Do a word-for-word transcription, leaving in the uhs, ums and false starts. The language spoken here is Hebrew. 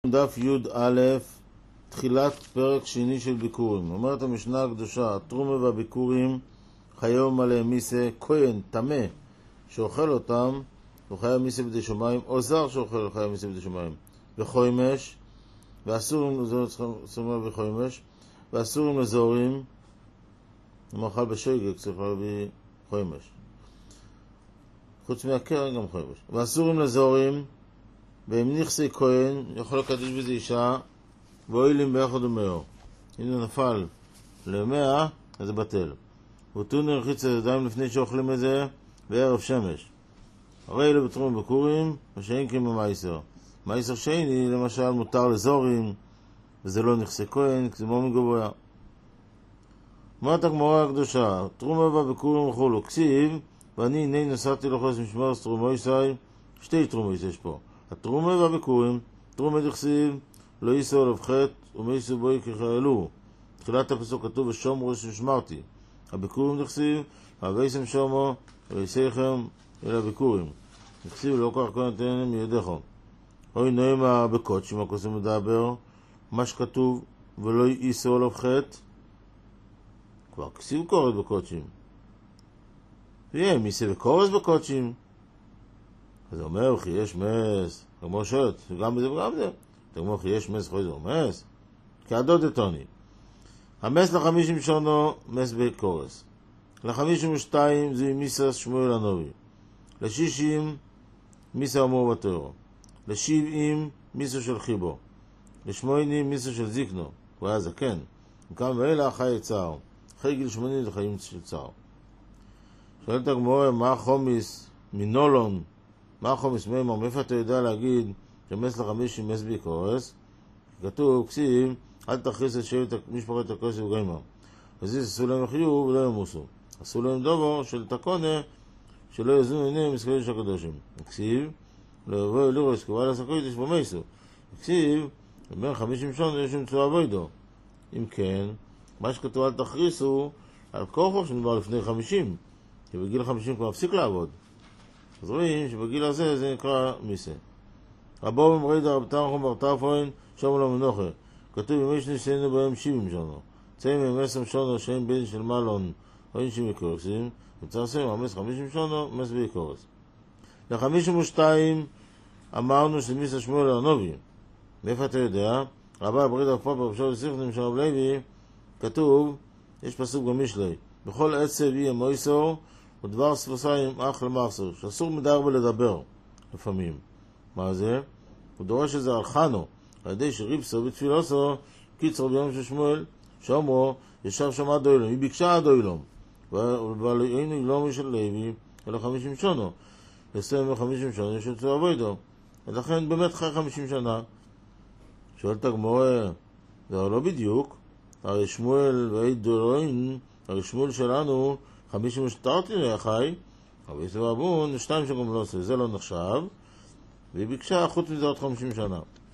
דף י' א', תחילת פרק שני של ביקורים. אומרת המשנה הקדושה, התרומה והביקורים חייב מלא מיסה, כהן, תמה, שאוכל אותם, הוא חייב מיסה בדי שמיים, או זר שאוכל חייב מיסה בדי שמיים. וחוימש, ואסורים לזורים וחוימש, ואסורים לזורים, אם אוכל בשגג, צריך להביא חוימש. חוץ מהקרן גם חוימש. ואסורים לזורים, ואם נכסי כהן, יכול לקדש בזה אישה, ואוילים ביחד ומאור. הנה נפל למאה, אז זה בטל. ותון נרחיץ את הידיים לפני שאוכלים את זה, בערב שמש. הרי אלה בתרום בקורים, ושאין כמו מייסר. מייסר שני, למשל, מותר לזורים, וזה לא נכסי כהן, כי זה מאוד גבוה. אומרת הגמרא הקדושה, תרומה בה בקורים וכולו, כסיב, ואני הנה נסעתי לחוס משמר תרומויסי, שתי תרומויס יש פה. התרומה והביקורים, תרומה דכסיב, לא ייסו עליו חטא ומייסו בוי כחיילו. תחילת הפסוק כתוב ושומרו ששמרתי. הביקורים דכסיב, הוויסם שומו וייסייכם אל הביקורים. דכסיב לא כך כהן תהנם מידיכם. אוי נוימה בקודשים הכוסם מדבר, מה שכתוב ולא ייסו עליו חטא. כבר כסיב קוראת בקודשים. ויהיה מייסה וקורס בקודשים. אז אומר, וכי יש מס, כמו שואלת, גם בזה וגם בזה. אתה אומר, וכי יש מס, חוי זה מס? כעדות דתוני. המס לחמישים שונו, מס בקורס. לחמישים ושתיים זה מיסה שמואל הנובי. לשישים, מיסה אמור בתיאור. לשבעים, מיסה של חיבו. לשמונים, מיסה של זיקנו. הוא היה זקן. וכמה ואלה חי צער. אחרי גיל שמונים זה חיים של צער. שואלת הגמרא, מה החומיס מנולון? מה החומיס מימר? מאיפה אתה יודע להגיד שמס לחמישים מס בקורס? כתוב, כסיב, אל תכריס את שבט משפחת הכוסף וגיימר. וזה עשו להם חיוב ולא ימוסו. עשו להם דובו של תקונה שלא יזנו עיניהם מסקרים של הקדושים. כסיב, לא יבואו לירוס, כבל הסקוית יש בו מייסו. כסיב, בין חמישים שונה יש עם צוע בוידו. אם כן, מה שכתוב אל תכריסו על כוחו שנדבר לפני חמישים. כי בגיל חמישים כבר הפסיק לעבוד. אז רואים שבגיל הזה זה נקרא מיסה. רבו במרידה רב תנחום בר טרפוין שום לו מנוחה. כתוב אם יש ניסינו בהם שבעים שונו. צאים עם עשר שונו שאין בין של מלון או אין שבעים קורסים. וצרסים המס חמישים שונו מס בקורס. לחמישים ושתיים אמרנו שמיסה שמואל הנובי. מאיפה אתה יודע? רבה ברידה פה ברבשו לסיכנים של רב לוי כתוב, יש פסוק במשלי, בכל עצב יהיה מויסור ודבר ספוסיים אך למרסור, שאסור מדר בלדבר לפעמים. מה זה? הוא דורש את זה על חנו, על ידי שריבסו בתפילוסו, קיצור ביום של שמואל, שאומרו, ישב שם עד אוילום, היא ביקשה עד אוילום, אבל היינו לא משל לוי, אלא חמישים שונו, לסיים חמישים שונו, יש יוצא עבודו, ולכן באמת חי חמישים שנה. שואלת הגמרא, זה לא בדיוק, הרי שמואל ועד דורין, הרי שמואל שלנו, חמישים ושתרתי לחי, אבל יש לבון, שתיים שגם לא עושה, זה לא נחשב, והיא ביקשה חוץ מזה עוד חמישים שנה.